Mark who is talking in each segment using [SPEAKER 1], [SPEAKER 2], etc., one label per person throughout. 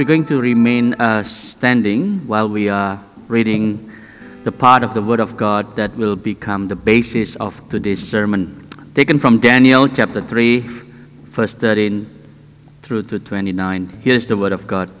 [SPEAKER 1] We're going to remain standing while we are reading the part of the Word of God that will become the basis of today's sermon. Taken from Daniel chapter 3, verse 13 through to 29. Here is the Word of God.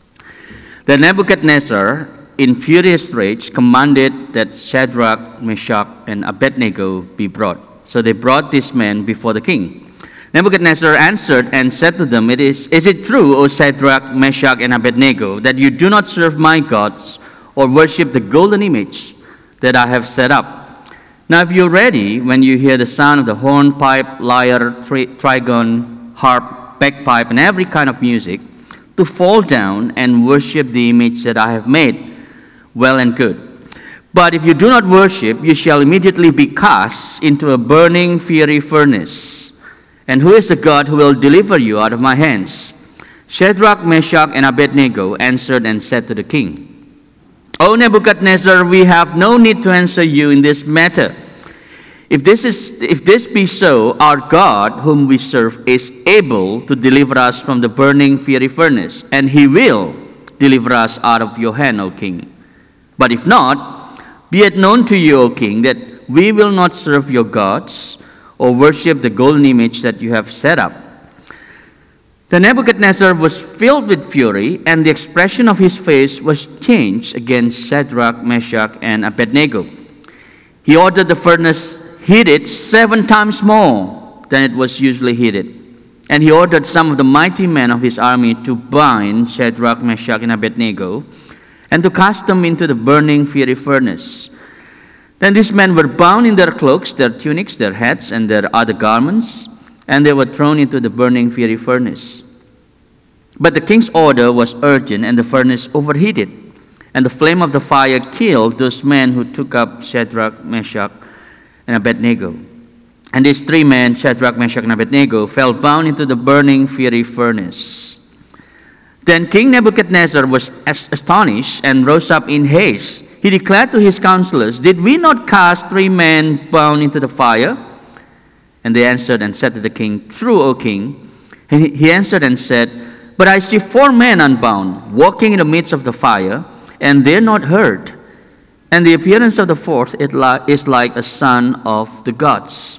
[SPEAKER 1] Then Nebuchadnezzar, in furious rage, commanded that Shadrach, Meshach, and Abednego be brought. So they brought these men before the king. Nebuchadnezzar answered and said to them, Is it true, O Shadrach, Meshach, and Abednego, that you do not serve my gods or worship the golden image that I have set up? Now if you're ready, when you hear the sound of the horn, pipe, lyre, trigon, harp, bagpipe, and every kind of music, to fall down and worship the image that I have made, well and good. But if you do not worship, you shall immediately be cast into a burning fiery furnace. And who is the God who will deliver you out of my hands? Shadrach, Meshach, and Abednego answered and said to the king, O Nebuchadnezzar, we have no need to answer you in this matter. If this be so, our God, whom we serve, is able to deliver us from the burning fiery furnace, and he will deliver us out of your hand, O king. But if not, be it known to you, O king, that we will not serve your gods or worship the golden image that you have set up. Then Nebuchadnezzar was filled with fury, and the expression of his face was changed against Shadrach, Meshach, and Abednego. He ordered the furnace heated 7 times more than it was usually heated. And he ordered some of the mighty men of his army to bind Shadrach, Meshach, and Abednego, and to cast them into the burning fiery furnace. Then these men were bound in their cloaks, their tunics, their hats, and their other garments, and they were thrown into the burning fiery furnace. But the king's order was urgent, and the furnace overheated, and the flame of the fire killed those men who took up Shadrach, Meshach, and Abednego. And these 3 men, Shadrach, Meshach, and Abednego, fell bound into the burning fiery furnace. Then King Nebuchadnezzar was astonished and rose up in haste. He declared to his counselors, Did we not cast 3 men bound into the fire? And they answered and said to the king, True, O king. And he answered and said, But I see 4 men unbound, walking in the midst of the fire, and they're not hurt. And the appearance of the 4th is like a son of the gods.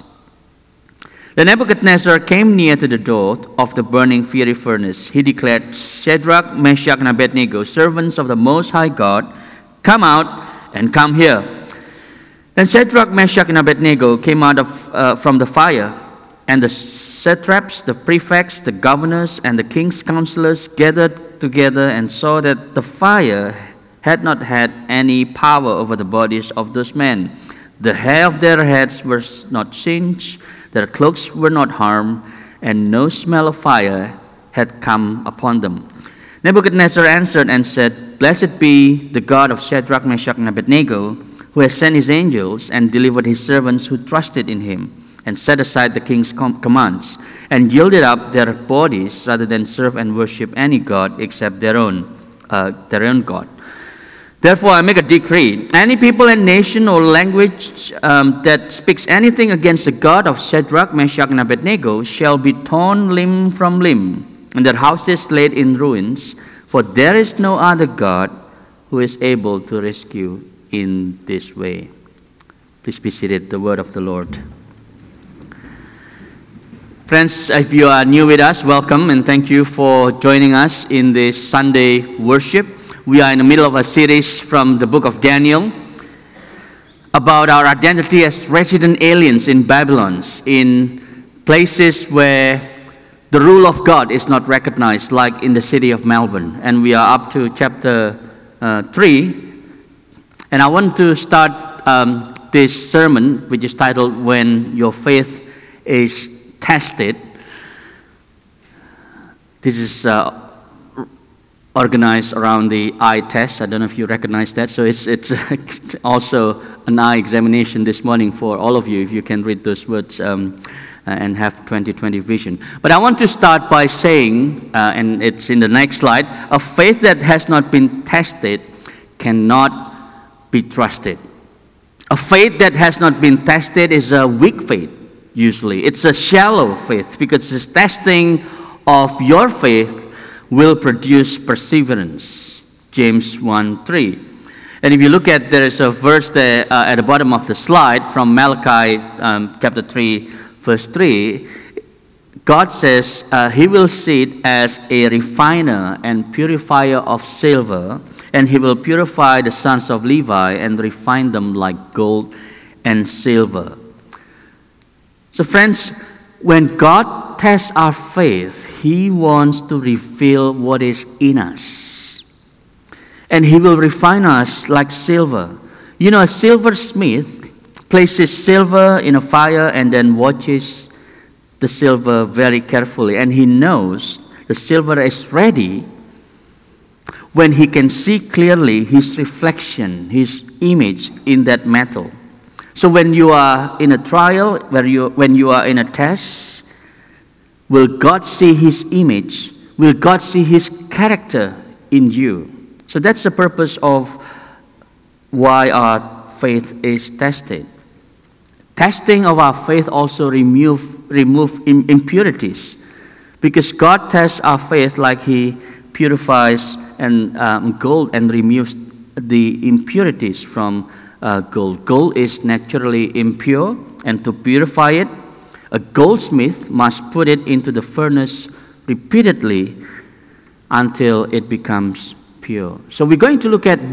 [SPEAKER 1] Then Nebuchadnezzar came near to the door of the burning fiery furnace. He declared, Shadrach, Meshach, and Abednego, servants of the Most High God, come out and come here. Then Shadrach, Meshach, and Abednego came out from the fire, and the satraps, the prefects, the governors, and the king's counselors gathered together and saw that the fire had not had any power over the bodies of those men. The hair of their heads was not singed, their cloaks were not harmed, and no smell of fire had come upon them. Nebuchadnezzar answered and said, Blessed be the God of Shadrach, Meshach, and Abednego, who has sent his angels and delivered his servants who trusted in him, and set aside the king's commands, and yielded up their bodies rather than serve and worship any god except their own God. Therefore, I make a decree. Any people and nation or language that speaks anything against the God of Shadrach, Meshach, and Abednego shall be torn limb from limb, and their houses laid in ruins, for there is no other God who is able to rescue in this way. Please be seated, the word of the Lord. Friends, if you are new with us, welcome, and thank you for joining us in this Sunday worship. We are in the middle of a series from the book of Daniel about our identity as resident aliens in Babylon, in places where the rule of God is not recognized, like in the city of Melbourne. And we are up to chapter 3. And I want to start this sermon, which is titled, When Your Faith is Tested. This is organized around the eye test. I don't know if you recognize that. So it's also an eye examination this morning for all of you, if you can read those words and have 20/20 vision. But I want to start by saying, and it's in the next slide, a faith that has not been tested cannot be trusted. A faith that has not been tested is a weak faith, usually. It's a shallow faith because it's testing of your faith will produce perseverance. James 1:3. And if you look at, there is a verse there at the bottom of the slide from Malachi chapter 3, verse 3. God says he will sit as a refiner and purifier of silver, and he will purify the sons of Levi and refine them like gold and silver. So friends, when God tests our faith, he wants to reveal what is in us. And he will refine us like silver. You know, a silversmith places silver in a fire and then watches the silver very carefully. And he knows the silver is ready when he can see clearly his reflection, his image in that metal. So when you are in a trial, when you are in a test, will God see his image? Will God see his character in you? So that's the purpose of why our faith is tested. Testing of our faith also remove impurities, because God tests our faith like he purifies gold and removes the impurities from gold. Gold is naturally impure, and to purify it, a goldsmith must put it into the furnace repeatedly until it becomes pure. So we're going to look at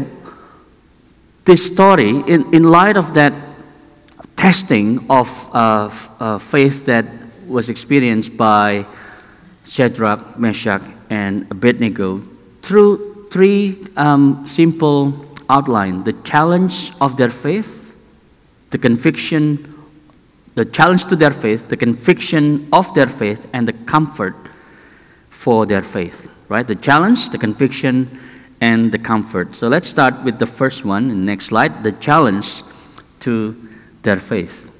[SPEAKER 1] this story in light of that testing of faith that was experienced by Shadrach, Meshach, and Abednego through three simple outlines: the challenge of their faith, the conviction, the challenge to their faith, the conviction of their faith, and the comfort for their faith. Right? The challenge, the conviction, and the comfort. So let's start with the first one. In the next slide, the challenge to their faith.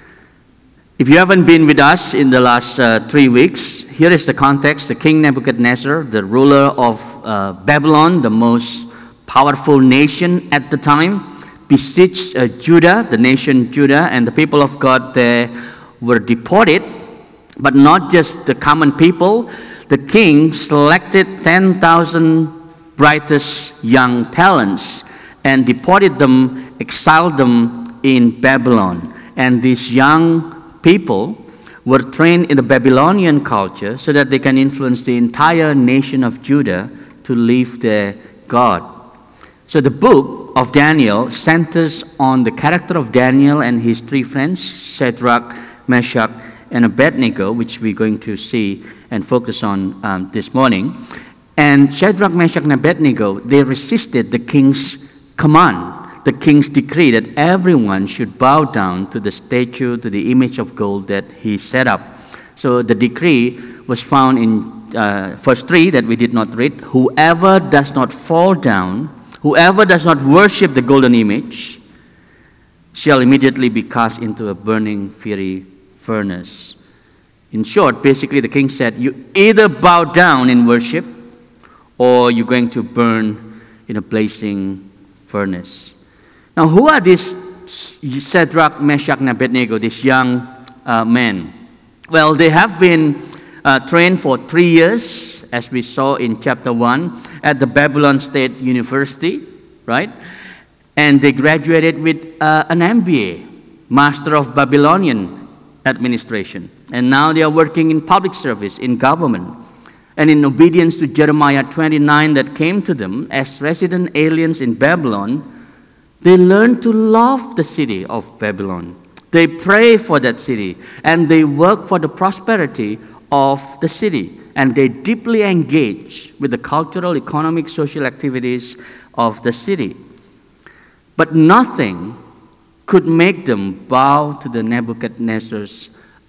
[SPEAKER 1] If you haven't been with us in the last 3 weeks, here is the context. The King Nebuchadnezzar, the ruler of Babylon, the most powerful nation at the time, besieged Judah, the nation Judah, and the people of God there were deported. But not just the common people. The king selected 10,000 brightest young talents and deported them, exiled them in Babylon. And these young people were trained in the Babylonian culture so that they can influence the entire nation of Judah to live their God. So the book of Daniel centers on the character of Daniel and his three friends, Shadrach, Meshach, and Abednego, which we're going to see and focus on this morning. And Shadrach, Meshach, and Abednego, they resisted the king's command, the king's decree that everyone should bow down to the statue, to the image of gold that he set up. So the decree was found in verse 3 that we did not read. Whoever does not fall down, whoever does not worship the golden image, shall immediately be cast into a burning fiery furnace. In short, basically the king said, you either bow down in worship or you're going to burn in a blazing furnace. Now, who are these Shadrach, Meshach, and Abednego, these young men? Well, they have been trained for 3 years, as we saw in chapter 1, at the Babylon State University, right? And they graduated with an MBA, Master of Babylonian Administration. And now they are working in public service, in government. And in obedience to Jeremiah 29 that came to them as resident aliens in Babylon, they learned to love the city of Babylon. They pray for that city, and they work for the prosperity of the city. And they deeply engage with the cultural, economic, social activities of the city. But nothing could make them bow to the Nebuchadnezzar's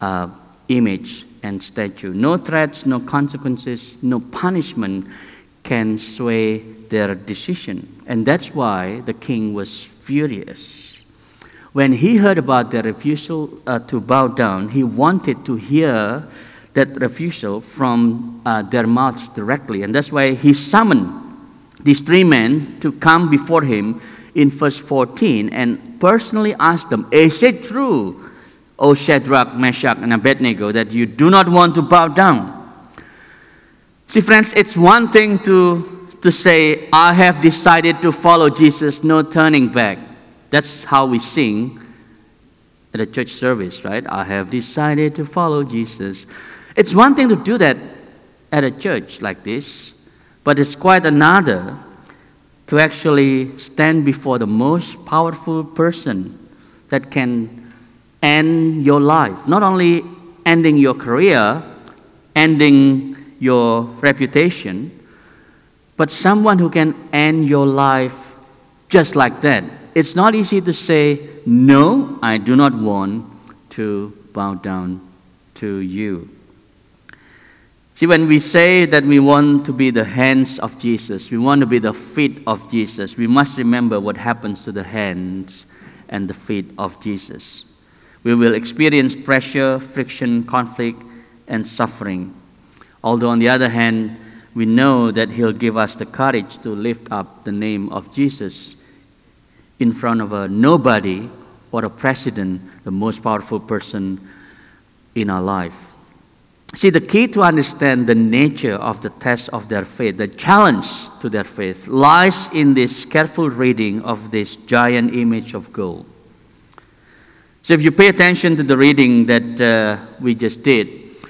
[SPEAKER 1] image and statue. No threats, no consequences, no punishment can sway their decision. And that's why the king was furious. When he heard about their refusal to bow down, he wanted to hear that refusal from their mouths directly. And that's why he summoned these three men to come before him in verse 14 and personally asked them, is it true, O Shadrach, Meshach, and Abednego, that you do not want to bow down? See, friends, it's one thing to say, I have decided to follow Jesus, no turning back. That's how we sing at a church service, right? I have decided to follow Jesus. It's one thing to do that at a church like this, but it's quite another to actually stand before the most powerful person that can end your life. Not only ending your career, ending your reputation, but someone who can end your life just like that. It's not easy to say, no, I do not want to bow down to you. See, when we say that we want to be the hands of Jesus, we want to be the feet of Jesus, we must remember what happens to the hands and the feet of Jesus. We will experience pressure, friction, conflict, and suffering. Although on the other hand, we know that He'll give us the courage to lift up the name of Jesus in front of a nobody or a president, the most powerful person in our life. See, the key to understand the nature of the test of their faith, the challenge to their faith, lies in this careful reading of this giant image of gold. So if you pay attention to the reading that we just did,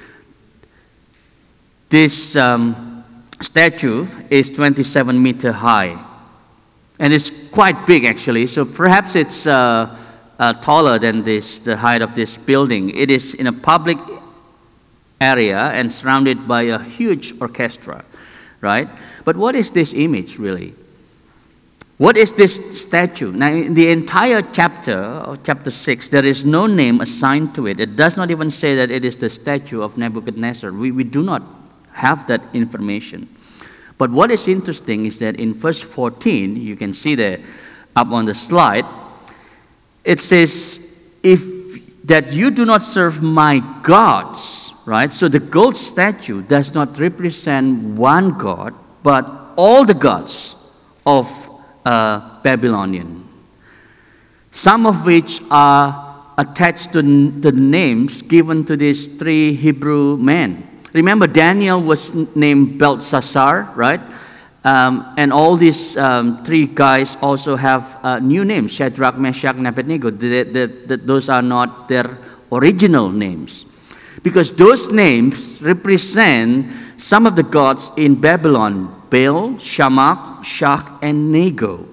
[SPEAKER 1] this statue is 27 meters high. And it's quite big, actually. So perhaps it's taller than the height of this building. It is in a public area and surrounded by a huge orchestra, right? But what is this image, really? What is this statue? Now, in the entire chapter 6, there is no name assigned to it. It does not even say that it is the statue of Nebuchadnezzar. We do not have that information. But what is interesting is that in verse 14, you can see there up on the slide, it says, that you do not serve my gods, right? So the gold statue does not represent one god, but all the gods of Babylonian, some of which are attached to the names given to these three Hebrew men. Remember, Daniel was named Belshazzar, right? And all these three guys also have new names, Shadrach, Meshach, and Abednego. Those are not their original names. Because those names represent some of the gods in Babylon, Baal, Shammah, Shach, and Nego.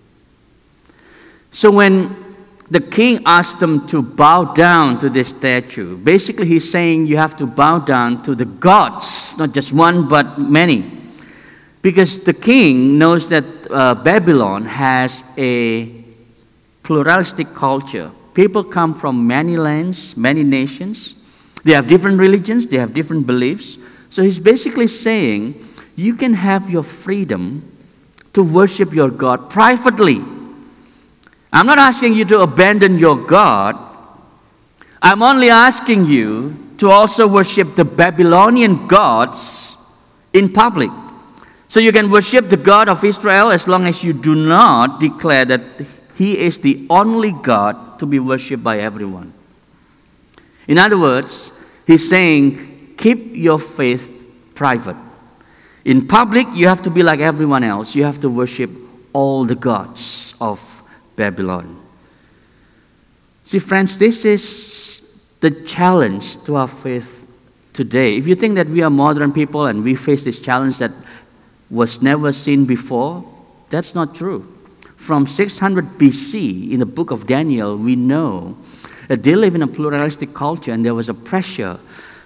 [SPEAKER 1] So when the king asked them to bow down to this statue, basically he's saying you have to bow down to the gods, not just one but many. Because the king knows that Babylon has a pluralistic culture. People come from many lands, many nations. They have different religions, they have different beliefs. So he's basically saying you can have your freedom to worship your God privately. I'm not asking you to abandon your God. I'm only asking you to also worship the Babylonian gods in public. So you can worship the God of Israel as long as you do not declare that He is the only God to be worshipped by everyone. In other words, he's saying, keep your faith private. In public, you have to be like everyone else. You have to worship all the gods of Babylon. See, friends, this is the challenge to our faith today. If you think that we are modern people and we face this challenge that was never seen before, that's not true. From 600 BC, in the book of Daniel, we know that they live in a pluralistic culture and there was a pressure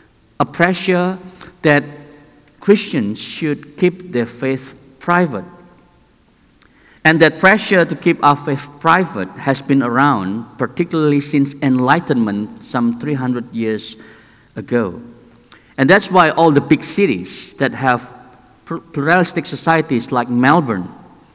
[SPEAKER 1] that Christians should keep their faith private. And that pressure to keep our faith private has been around, particularly since Enlightenment some 300 years ago. And that's why all the big cities that have pluralistic societies like Melbourne,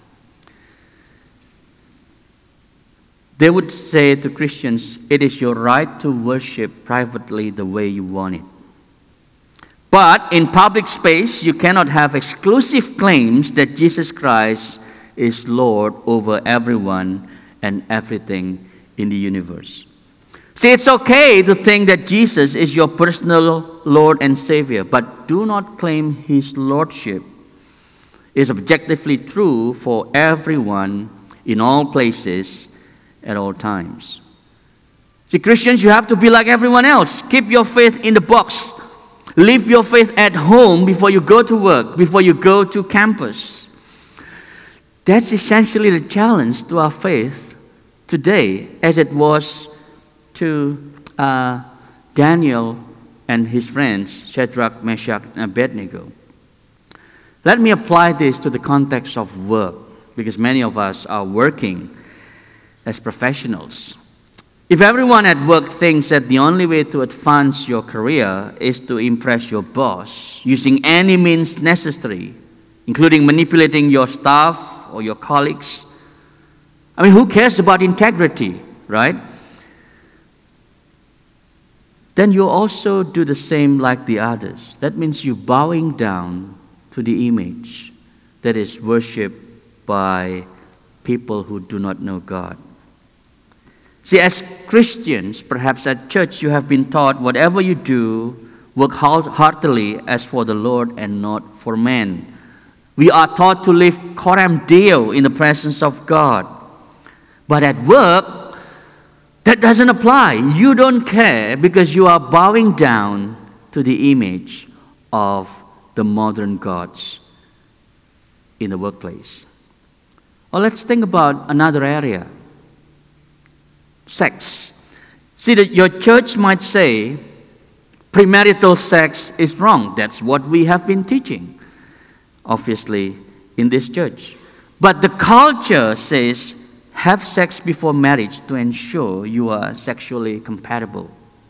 [SPEAKER 1] they would say to Christians, it is your right to worship privately the way you want it. But in public space, you cannot have exclusive claims that Jesus Christ is Lord over everyone and everything in the universe. See, it's okay to think that Jesus is your personal Lord and Savior, but do not claim His Lordship is objectively true for everyone in all places at all times. See, Christians, you have to be like everyone else. Keep your faith in the box. Live your faith at home before you go to work, before you go to campus. That's essentially the challenge to our faith today, as it was to Daniel and his friends, Shadrach, Meshach, and Abednego. Let me apply this to the context of work, because many of us are working as professionals. If everyone at work thinks that the only way to advance your career is to impress your boss using any means necessary, including manipulating your staff or your colleagues, I mean, who cares about integrity, right? Then you also do the same like the others. That means you're bowing down to the image that is worshipped by people who do not know God. See, as Christians, perhaps at church, you have been taught whatever you do, work heartily as for the Lord and not for men. We are taught to live coram Deo in the presence of God. But at work, that doesn't apply. You don't care because you are bowing down to the image of the modern gods in the workplace. Or let's think about another area. Sex. See, that your church might say premarital sex is wrong. That's what we have been teaching, obviously, in this church. But the culture says have sex before marriage to ensure you are sexually compatible.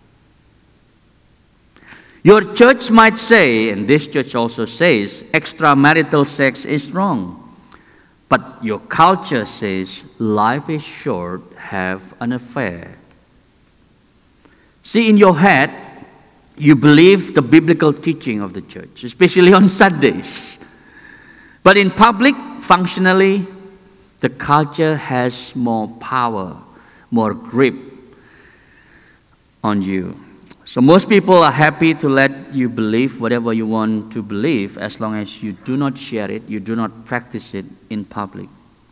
[SPEAKER 1] Your church might say, and this church also says, extramarital sex is wrong. But your culture says life is short, have an affair. See, in your head, you believe the biblical teaching of the church, especially on Sundays. But in public, functionally, the culture has more power, more grip on you. So most people are happy to let you believe whatever you want to believe as long as you do not share it, you do not practice it in public.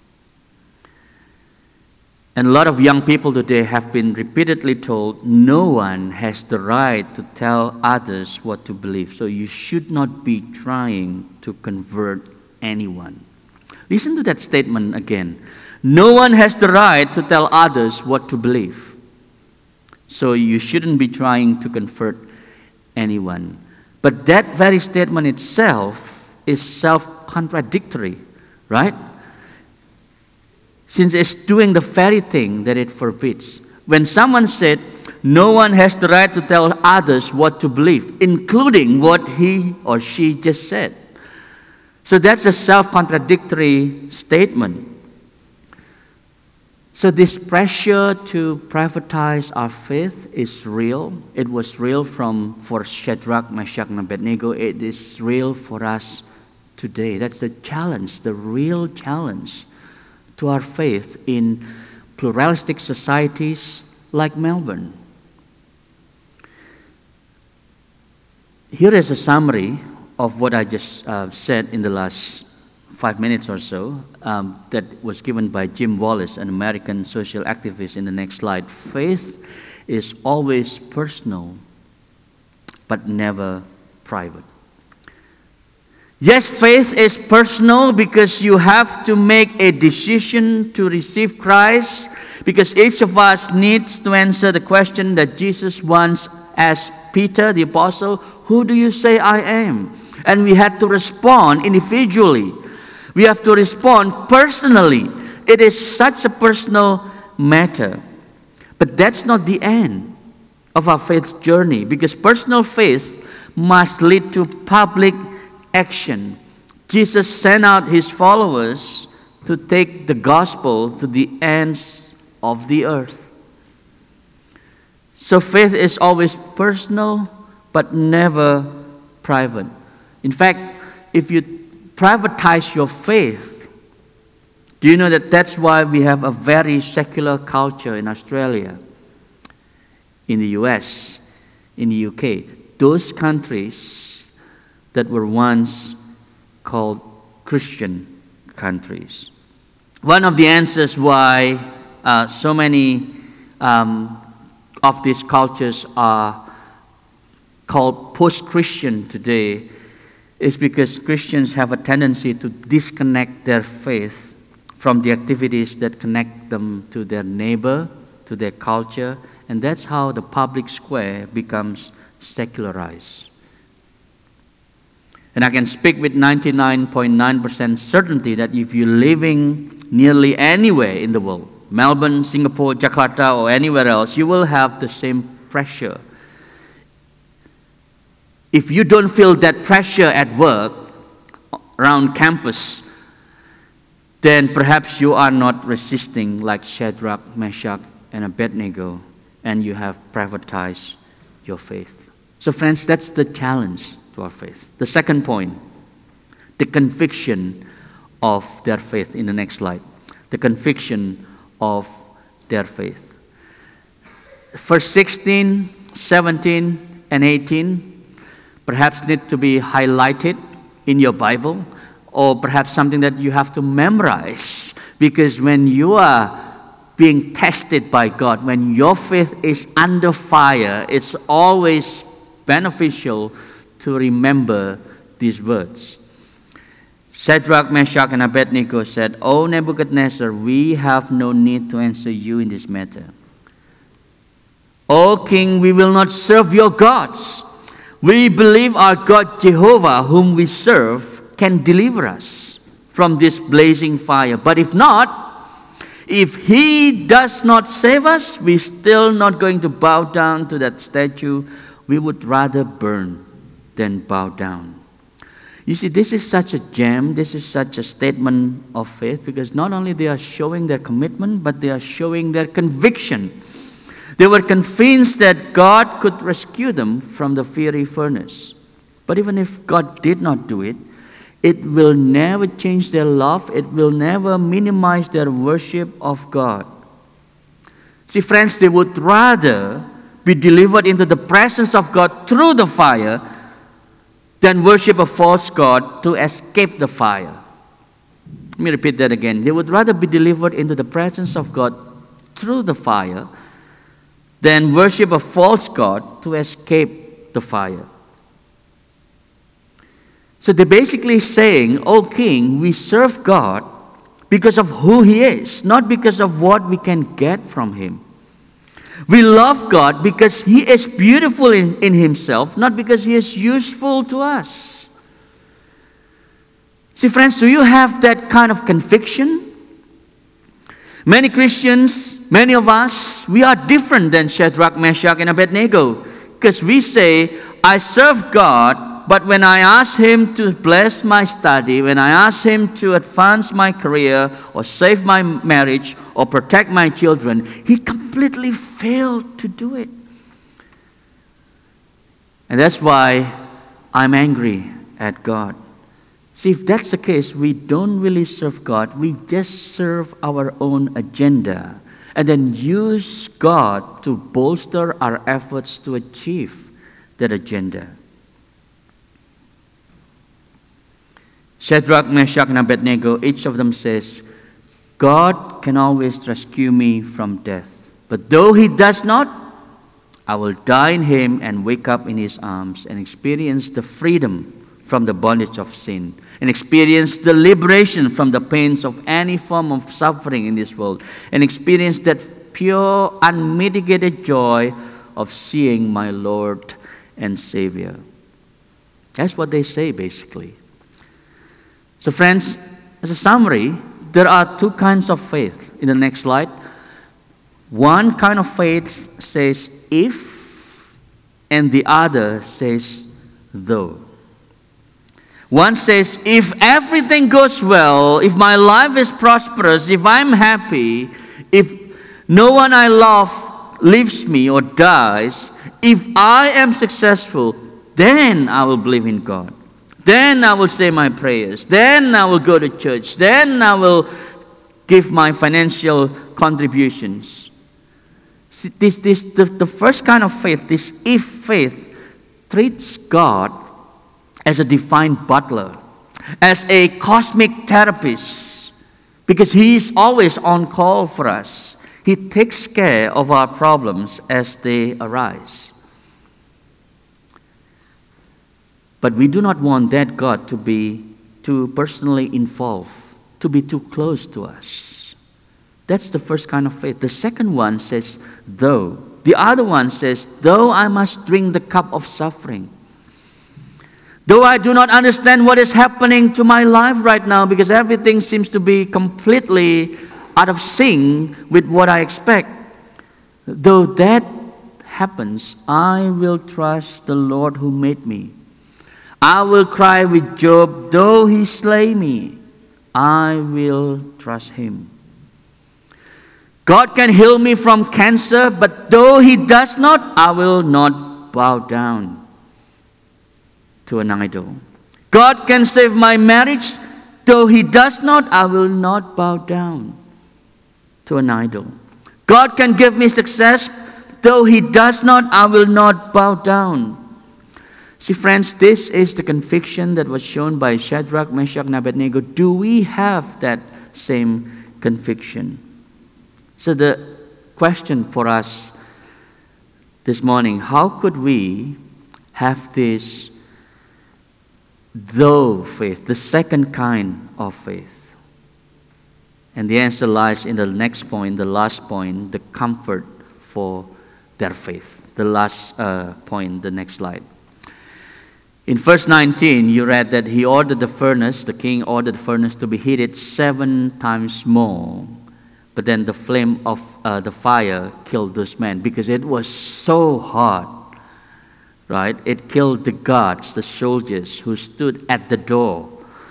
[SPEAKER 1] And a lot of young people today have been repeatedly told no one has the right to tell others what to believe. So you should not be trying to convert anyone. Listen to that statement again. No one has the right to tell others what to believe. So you shouldn't be trying to convert anyone. But that very statement itself is self-contradictory, right? Since it's doing the very thing that it forbids. When someone said, no one has the right to tell others what to believe, including what he or she just said. So that's a self-contradictory statement. So this pressure to privatize our faith is real. It was real for Shadrach, Meshach, and Abednego. It is real for us today. That's the challenge, the real challenge to our faith in pluralistic societies like Melbourne. Here is a summary of what I just said in the last 5 minutes or so, that was given by Jim Wallace, an American social activist, in the next slide. Faith is always personal, but never private. Yes, faith is personal because you have to make a decision to receive Christ, because each of us needs to answer the question that Jesus once asked Peter, the apostle, who do you say I am? And we had to respond individually. We have to respond personally. It is such a personal matter. But that's not the end of our faith journey, because personal faith must lead to public action. Jesus sent out his followers to take the gospel to the ends of the earth. So faith is always personal, but never private. In fact, if you privatize your faith, do you know that that's why we have a very secular culture in Australia? in the US, in the UK, those countries that were once called Christian countries. One of the answers why so many of these cultures are called post-Christian today is because Christians have a tendency to disconnect their faith from the activities that connect them to their neighbor, to their culture, and that's how the public square becomes secularized. And I can speak with 99.9% certainty that if you're living nearly anywhere in the world, Melbourne, Singapore, Jakarta, or anywhere else, you will have the same pressure. If you don't feel that pressure at work, around campus, then perhaps you are not resisting like Shadrach, Meshach, and Abednego, and you have privatized your faith. So friends, that's the challenge to our faith. The second point, the conviction of their faith in the next slide. The conviction of their faith. Verse 16, 17, and 18 perhaps need to be highlighted in your Bible, or perhaps something that you have to memorize, because when you are being tested by God, when your faith is under fire, it's always beneficial to remember these words. Shadrach, Meshach, and Abednego said, "O Nebuchadnezzar, we have no need to answer you in this matter. O king, we will not serve your gods. We believe our God Jehovah, whom we serve, can deliver us from this blazing fire. But if not, if he does not save us, we're still not going to bow down to that statue. We would rather burn than bow down." You see, this is such a gem, this is such a statement of faith, because not only they are showing their commitment, but they are showing their conviction. They were convinced that God could rescue them from the fiery furnace. But even if God did not do it, it will never change their love, it will never minimize their worship of God. See, friends, they would rather be delivered into the presence of God through the fire than worship a false god to escape the fire. Let me repeat that again. They would rather be delivered into the presence of God through the fire than worship a false god to escape the fire. So they're basically saying, "O king, we serve God because of who he is, not because of what we can get from him. We love God because he is beautiful in himself, not because he is useful to us." See, friends, do you have that kind of conviction? Many Christians, many of us, we are different than Shadrach, Meshach, and Abednego, because we say, "I serve God, but when I ask him to bless my study, when I ask him to advance my career or save my marriage or protect my children, he completely failed to do it. And that's why I'm angry at God." See, if that's the case, we don't really serve God. We just serve our own agenda and then use God to bolster our efforts to achieve that agenda. Shadrach, Meshach, and Abednego, each of them says, "God can always rescue me from death. But though he does not, I will die in him and wake up in his arms and experience the freedom from the bondage of sin and experience the liberation from the pains of any form of suffering in this world and experience that pure, unmitigated joy of seeing my Lord and Savior." That's what they say, basically. So friends, as a summary, there are two kinds of faith in the next slide. One kind of faith says if, and the other says though. One says, if everything goes well, if my life is prosperous, if I'm happy, if no one I love leaves me or dies, if I am successful, then I will believe in God. Then I will say my prayers. Then I will go to church. Then I will give my financial contributions. The first kind of faith, this if faith, treats God as a divine butler, as a cosmic therapist, because He is always on call for us. He takes care of our problems as they arise. But we do not want that God to be too personally involved, to be too close to us. That's the first kind of faith. The second one says, though. The other one says, though I must drink the cup of suffering. Though I do not understand what is happening to my life right now, because everything seems to be completely out of sync with what I expect. Though that happens, I will trust the Lord who made me. I will cry with Job, though he slay me, I will trust him. God can heal me from cancer, but though He does not, I will not bow down to an idol. God can save my marriage, though He does not, I will not bow down to an idol. God can give me success, though He does not, I will not bow down. See, friends, this is the conviction that was shown by Shadrach, Meshach, and Abednego. Do we have that same conviction? So the question for us this morning, how could we have this though faith, the second kind of faith? And the answer lies in the next point, the last point, the comfort for their faith. The last point, the next slide. In verse 19, you read that the king ordered the furnace to be heated 7 times more. But then the flame of the fire killed those men because it was so hot, right? It killed the guards, the soldiers who stood at the door.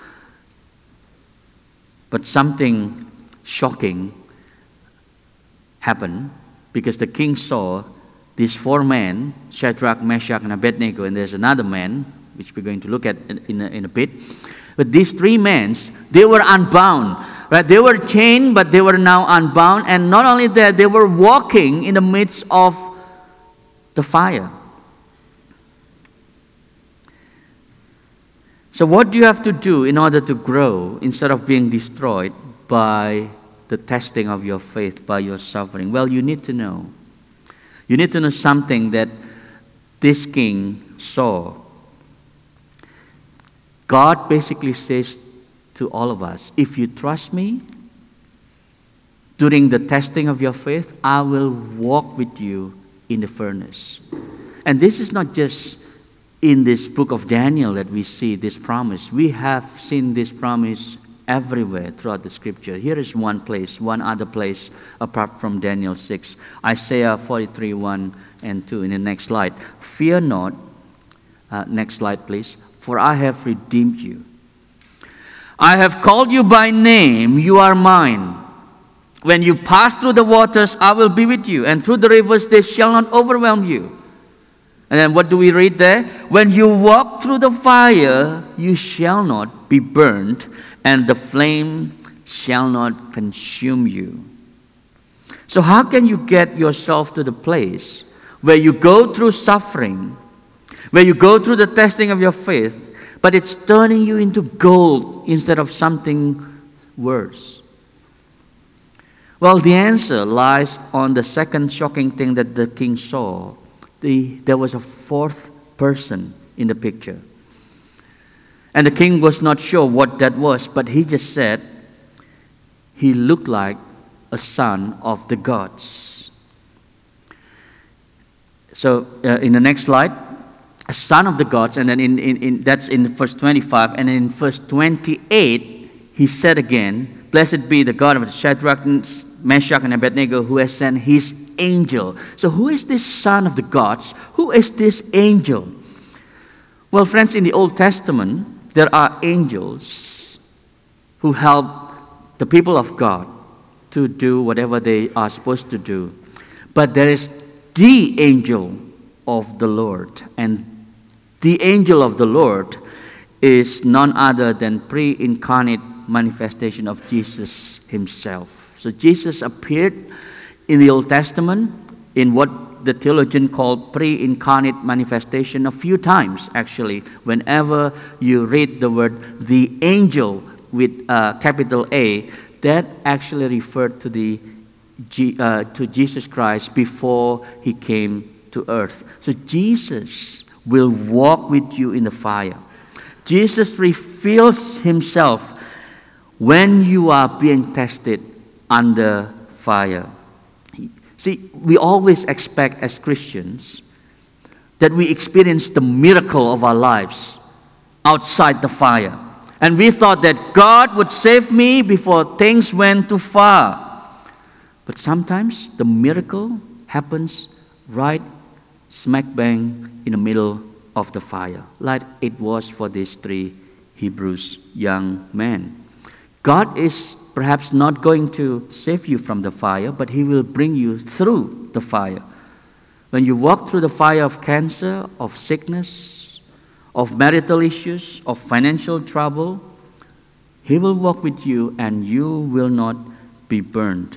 [SPEAKER 1] But something shocking happened because the king saw these 4 men, Shadrach, Meshach, and Abednego, and there's another man, which we're going to look at in a bit. But these 3 men, they were unbound. Right? They were chained, but they were now unbound. And not only that, they were walking in the midst of the fire. So what do you have to do in order to grow instead of being destroyed by the testing of your faith, by your suffering? Well, you need to know. You need to know something that this king saw. God basically says to all of us, if you trust me during the testing of your faith, I will walk with you in the furnace. And this is not just in this book of Daniel that we see this promise. We have seen this promise everywhere throughout the scripture. Here is one other place apart from Daniel 6. Isaiah 43, 1 and 2 in the next slide. Fear not, next slide please, for I have redeemed you. I have called you by name, you are mine. When you pass through the waters, I will be with you, and through the rivers, they shall not overwhelm you. And then what do we read there? When you walk through the fire, you shall not be burned, and the flame shall not consume you. So how can you get yourself to the place where you go through suffering, where you go through the testing of your faith, but it's turning you into gold instead of something worse? Well, the answer lies on the second shocking thing that the king saw. There was a 4th person in the picture. And the king was not sure what that was, but he just said he looked like a son of the gods. So in the next slide, a son of the gods, and then that's in verse 25, and in verse 28, he said again, blessed be the God of Shadrach, Meshach, and Abednego, who has sent his angel. So who is this son of the gods? Who is this angel? Well, friends, in the Old Testament, there are angels who help the people of God to do whatever they are supposed to do. But there is the angel of the Lord, and the angel of the Lord is none other than pre-incarnate manifestation of Jesus himself. So Jesus appeared in the Old Testament in what the theologian called pre-incarnate manifestation a few times, actually. Whenever you read the word the angel with capital A, that actually referred to to Jesus Christ before he came to earth. So Jesus will walk with you in the fire. Jesus reveals himself when you are being tested under fire. See, we always expect as Christians that we experience the miracle of our lives outside the fire. And we thought that God would save me before things went too far. But sometimes the miracle happens right smack bang in the middle of the fire, like it was for these three Hebrews young men. God is perhaps not going to save you from the fire, but he will bring you through the fire. When you walk through the fire of cancer, of sickness, of marital issues, of financial trouble, he will walk with you and you will not be burned.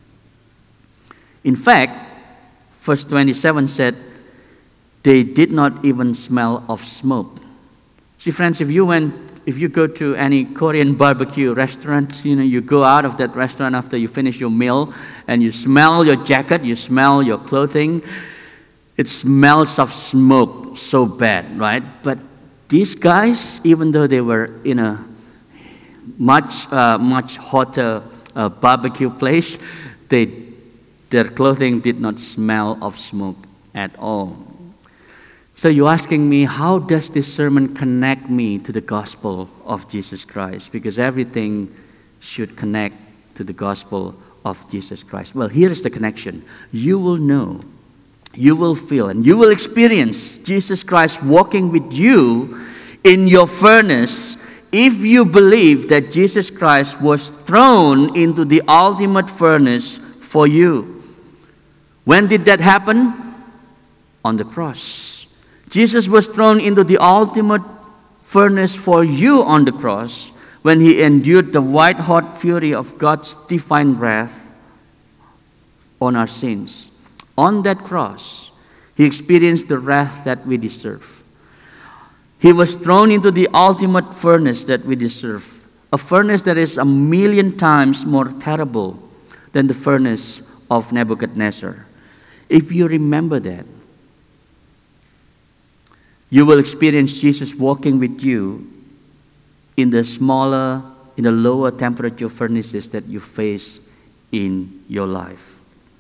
[SPEAKER 1] In fact, verse 27 said, they did not even smell of smoke. See, friends, if you go to any Korean barbecue restaurant, you go out of that restaurant after you finish your meal and you smell your jacket, you smell your clothing, it smells of smoke so bad, right? But these guys, even though they were in a much hotter barbecue place, their clothing did not smell of smoke at all. So you're asking me, how does this sermon connect me to the gospel of Jesus Christ? Because everything should connect to the gospel of Jesus Christ. Well, here is the connection. You will know, you will feel, and you will experience Jesus Christ walking with you in your furnace if you believe that Jesus Christ was thrown into the ultimate furnace for you. When did that happen? On the cross. Jesus was thrown into the ultimate furnace for you on the cross when he endured the white-hot fury of God's divine wrath on our sins. On that cross, he experienced the wrath that we deserve. He was thrown into the ultimate furnace that we deserve, a furnace that is 1,000,000 times more terrible than the furnace of Nebuchadnezzar. If you remember that, you will experience Jesus walking with you in the lower temperature furnaces that you face in your life.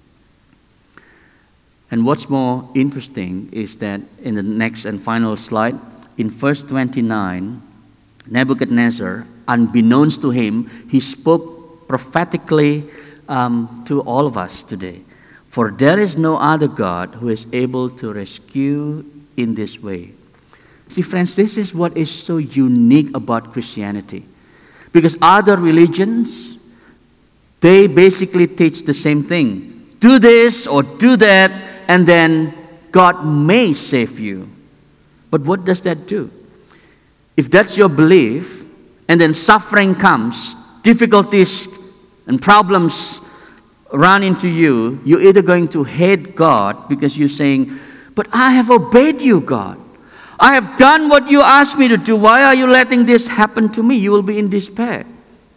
[SPEAKER 1] And what's more interesting is that in the next and final slide, in verse 29, Nebuchadnezzar, unbeknownst to him, he spoke prophetically to all of us today. For there is no other God who is able to rescue in this way. See, friends, this is what is so unique about Christianity. Because other religions, they basically teach the same thing. Do this or do that, and then God may save you. But what does that do? If that's your belief, and then suffering comes, difficulties and problems run into you, you're either going to hate God because you're saying, but I have obeyed you, God. I have done what you asked me to do. Why are you letting this happen to me? You will be in despair.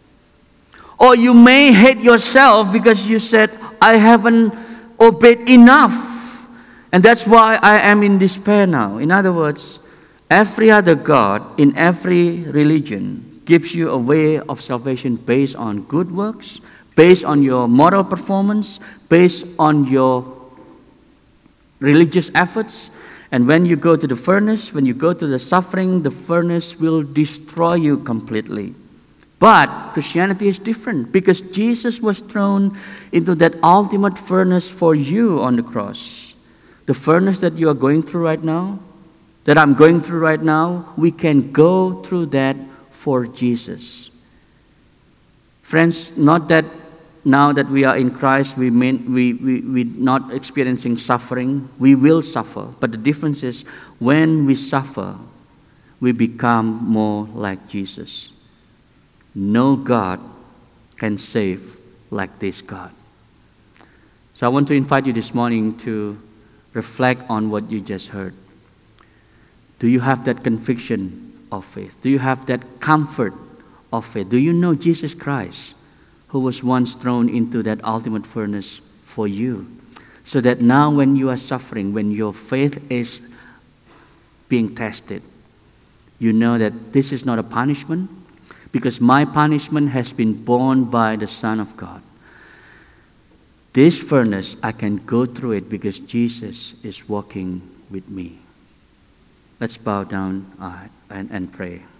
[SPEAKER 1] Or you may hate yourself because you said, I haven't obeyed enough. And that's why I am in despair now. In other words, every other God in every religion gives you a way of salvation based on good works, based on your moral performance, based on your religious efforts. And when you go to the furnace, when you go to the suffering, the furnace will destroy you completely. But Christianity is different because Jesus was thrown into that ultimate furnace for you on the cross. The furnace that you are going through right now, that I'm going through right now, we can go through that for Jesus. Friends, not that now that we are in Christ, we're not experiencing suffering. We will suffer. But the difference is when we suffer, we become more like Jesus. No God can save like this God. So I want to invite you this morning to reflect on what you just heard. Do you have that conviction of faith? Do you have that comfort of faith? Do you know Jesus Christ, who was once thrown into that ultimate furnace for you? So that now when you are suffering, when your faith is being tested, you know that this is not a punishment, because my punishment has been borne by the Son of God. This furnace, I can go through it because Jesus is walking with me. Let's bow down and pray.